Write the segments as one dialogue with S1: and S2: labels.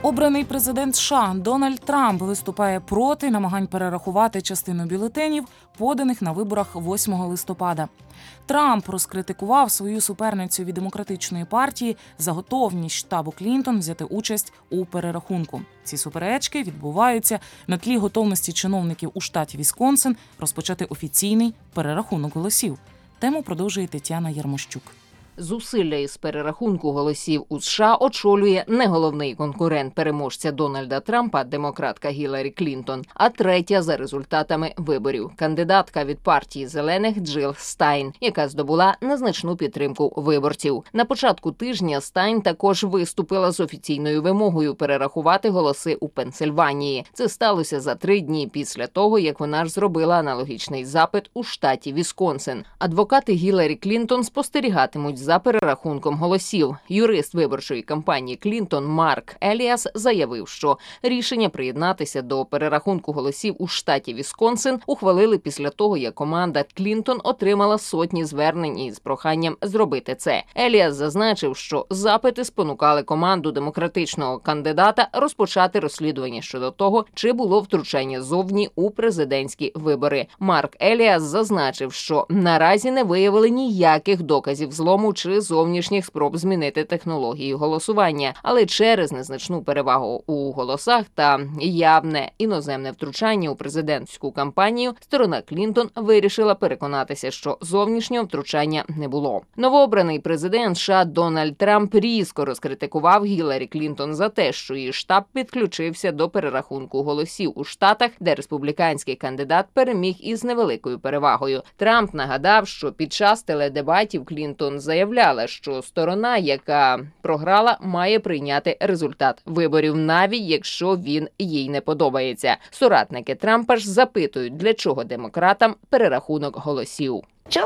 S1: Обраний президент США Дональд Трамп виступає проти намагань перерахувати частину бюлетенів, поданих на виборах 8 листопада. Трамп розкритикував свою суперницю від Демократичної партії за готовність штабу Клінтон взяти участь у перерахунку. Ці суперечки відбуваються на тлі готовності чиновників у штаті Вісконсин розпочати офіційний перерахунок голосів. Тему продовжує Тетяна Ярмощук.
S2: Зусилля із перерахунку голосів у США очолює не головний конкурент переможця Дональда Трампа, демократка Гіларі Клінтон, а третя за результатами виборів – кандидатка від партії «Зелених» Джил Стайн, яка здобула незначну підтримку виборців. На початку тижня Стайн також виступила з офіційною вимогою перерахувати голоси у Пенсильванії. Це сталося за 3 дні після того, як вона ж зробила аналогічний запит у штаті Вісконсин. Адвокати Гіларі Клінтон спостерігатимуть за перерахунком голосів. Юрист виборчої кампанії Клінтон Марк Еліас заявив, що рішення приєднатися до перерахунку голосів у штаті Вісконсин ухвалили після того, як команда Клінтон отримала сотні звернень із проханням зробити це. Еліас зазначив, що запити спонукали команду демократичного кандидата розпочати розслідування щодо того, чи було втручання зовні у президентські вибори. Марк Еліас зазначив, що наразі не виявили ніяких доказів злому чи зовнішніх спроб змінити технологію голосування, але через незначну перевагу у голосах та явне іноземне втручання у президентську кампанію сторона Клінтон вирішила переконатися, що зовнішнього втручання не було. Новообраний президент США Дональд Трамп різко розкритикував Гіларі Клінтон за те, що її штаб підключився до перерахунку голосів у штатах, де республіканський кандидат переміг із невеликою перевагою. Трамп нагадав, що під час теледебатів Клінтон заявляла, що сторона, яка програла, має прийняти результат виборів, навіть якщо він їй не подобається. Соратники Трампа ж запитують, для чого демократам перерахунок голосів.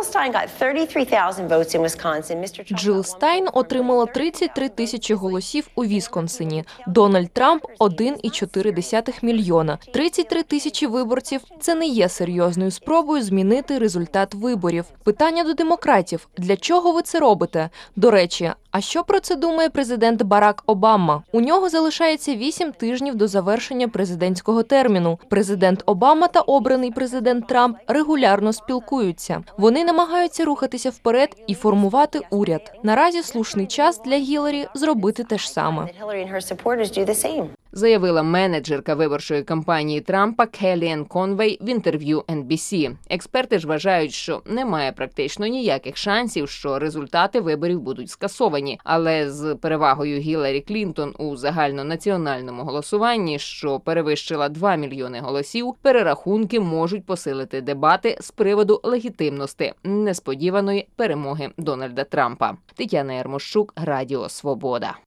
S3: Джил Стайн отримала 33 тисячі голосів у Вісконсині. Дональд Трамп – 1,4 мільйона. 33 тисячі виборців – це не є серйозною спробою змінити результат виборів. Питання до демократів – для чого ви це робите? До речі, а що про це думає президент Барак Обама? У нього залишається 8 тижнів до завершення президентського терміну. Президент Обама та обраний президент Трамп регулярно спілкуються. Вони намагаються рухатися вперед і формувати уряд. Наразі слушний час для Гіларі зробити те ж саме.
S2: Заявила менеджерка виборчої кампанії Трампа Келліан Конвей в інтерв'ю NBC. Експерти ж вважають, що немає практично ніяких шансів, що результати виборів будуть скасовані. Але з перевагою Гіларі Клінтон у загальнонаціональному голосуванні, що перевищила 2 мільйони голосів, перерахунки можуть посилити дебати з приводу легітимності несподіваної перемоги Дональда Трампа. Тетяна Ярмощук, Радіо Свобода.